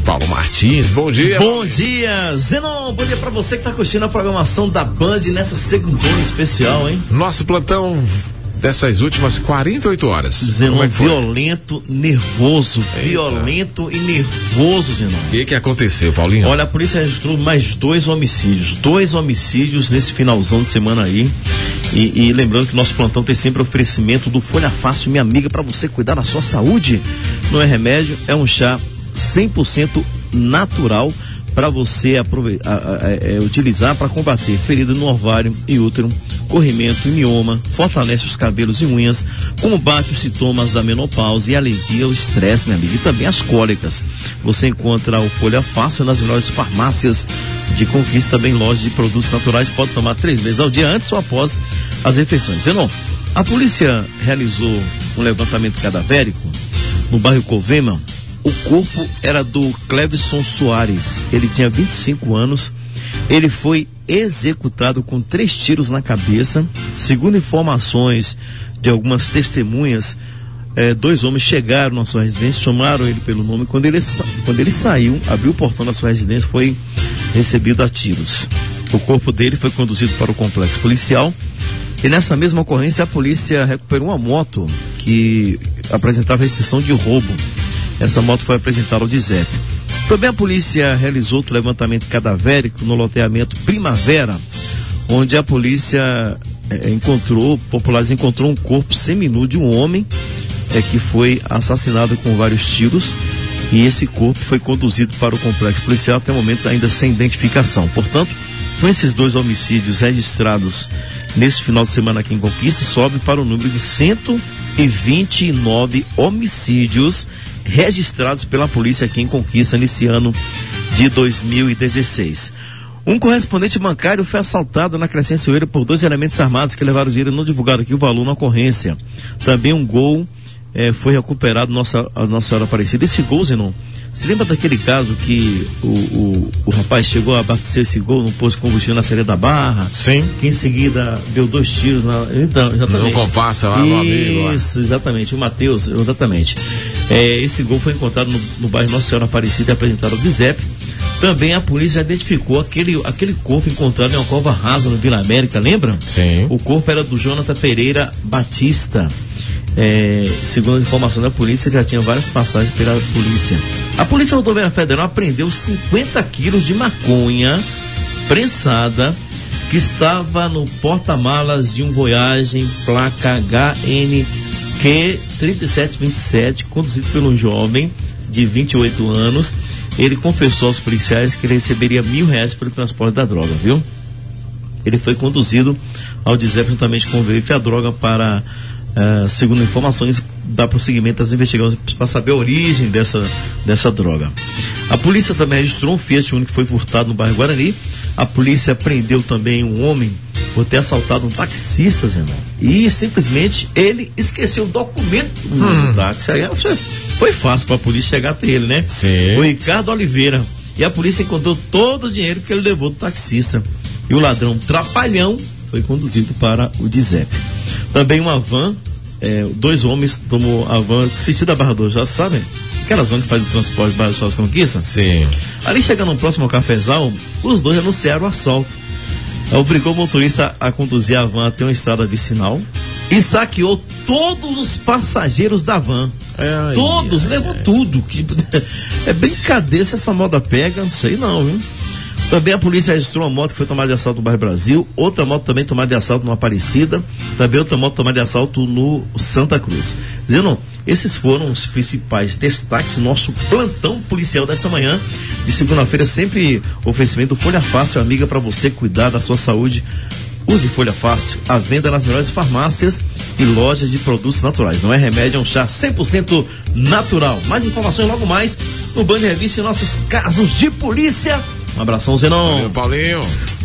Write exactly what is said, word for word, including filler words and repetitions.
Paulo Martins, bom dia. Bom dia, Zenon, bom dia pra você que tá curtindo a programação da Band nessa segundona especial, hein? Nosso plantão dessas últimas quarenta e oito horas. Zenon, é violento, nervoso, Eita. violento e nervoso, Zenon. O que que aconteceu, Paulinho? Olha, a polícia registrou mais dois homicídios, dois homicídios nesse finalzão de semana aí. E, e lembrando que nosso plantão tem sempre oferecimento do Folha Fácil, minha amiga, para você cuidar da sua saúde. Não é remédio, é um chá cem por cento natural para você aproveitar, a, a, a, a, utilizar para combater ferida no ovário e útero, corrimento e mioma, fortalece os cabelos e unhas, combate os sintomas da menopausa e alivia o estresse, minha amiga, e também as cólicas. Você encontra o Folha Fácil nas melhores farmácias de Conquista, também lojas de produtos naturais, pode tomar três vezes ao dia, antes ou após as refeições. Zenon, a polícia realizou um levantamento cadavérico no bairro Covema. O corpo era do Clevison Soares, ele tinha vinte e cinco anos, ele foi executado com três tiros na cabeça. Segundo informações de algumas testemunhas, eh, dois homens chegaram na sua residência, chamaram ele pelo nome, quando ele, quando ele saiu, abriu o portão da sua residência, foi recebido a tiros. O corpo dele foi conduzido para o complexo policial e nessa mesma ocorrência a polícia recuperou uma moto que apresentava restrição de roubo. Essa moto foi apresentada ao D I S E P. Também a polícia realizou outro levantamento cadavérico no loteamento Primavera, onde a polícia eh, encontrou, populares encontrou um corpo seminu de um homem eh, que foi assassinado com vários tiros, e esse corpo foi conduzido para o complexo policial até o momento ainda sem identificação. Portanto, com esses dois homicídios registrados nesse final de semana aqui em Conquista, sobe para o número de cento e vinte e nove homicídios registrados pela polícia aqui em Conquista nesse ano de dois mil e dezesseis. Um correspondente bancário foi assaltado na Crescência Oeira por dois elementos armados que levaram dinheiro e não divulgaram aqui o valor na ocorrência. Também um Gol eh, foi recuperado nossa, a Nossa Senhora Aparecida. Esse Gol, Zenon, você lembra daquele caso que o, o, o rapaz chegou a abastecer esse Gol no posto de combustível na Saída da Barra? Sim. Que em seguida deu dois tiros na... Então, exatamente. Não compassa lá no amigo. Isso, exatamente. O Matheus, exatamente. É, esse Gol foi encontrado no, no bairro Nossa Senhora Aparecida e apresentado ao D I S E P. Também a polícia identificou aquele, aquele corpo encontrado em uma cova rasa no Vila América, lembra? Sim. O corpo era do Jonathan Pereira Batista. É, segundo a informação da polícia, já tinha várias passagens pela polícia. A Polícia Rodoviária Federal apreendeu cinquenta quilos de maconha prensada que estava no porta-malas de um Voyage placa H N Q trinta e sete vinte e sete, conduzido por um jovem de vinte e oito anos. Ele confessou aos policiais que ele receberia mil reais pelo transporte da droga, viu? Ele foi conduzido ao D I S E P juntamente com o veículo e a droga para... Uh, segundo informações, dá prosseguimento às investigações para saber a origem dessa, dessa droga. A polícia também registrou um Fiat Uno que foi furtado no bairro Guarani. A polícia prendeu também um homem por ter assaltado um taxista, Zenon. E simplesmente ele esqueceu o documento hum. do táxi. Aí foi fácil para a polícia chegar até ele, né? Sim. O Ricardo Oliveira. E a polícia encontrou todo o dinheiro que ele levou do taxista. E o ladrão trapalhão foi conduzido para o D I S E P. Também uma van, é, dois homens tomou a van, sentido da Barra do já sabem? Aquelas vans que faz o transporte de Barra do Sol Conquista? Sim. Ali chegando no próximo ao cafezal, os dois anunciaram o assalto. Obrigou o motorista a conduzir a van até uma estrada vicinal e saqueou todos os passageiros da van. Ai, todos, ai, levou ai. tudo. É brincadeira se essa moda pega, não sei não, viu? Também a polícia registrou uma moto que foi tomada de assalto no bairro Brasil, outra moto também tomada de assalto no Aparecida, também outra moto tomada de assalto no Santa Cruz. Dizendo, esses foram os principais destaques do nosso plantão policial dessa manhã, de segunda-feira, sempre oferecimento Folha Fácil, amiga, para você cuidar da sua saúde. Use Folha Fácil, à venda nas melhores farmácias e lojas de produtos naturais. Não é remédio, é um chá cem por cento natural. Mais informações logo mais no Band Revista e nossos casos de polícia. Um abração, Zenon. Valeu, Paulinho.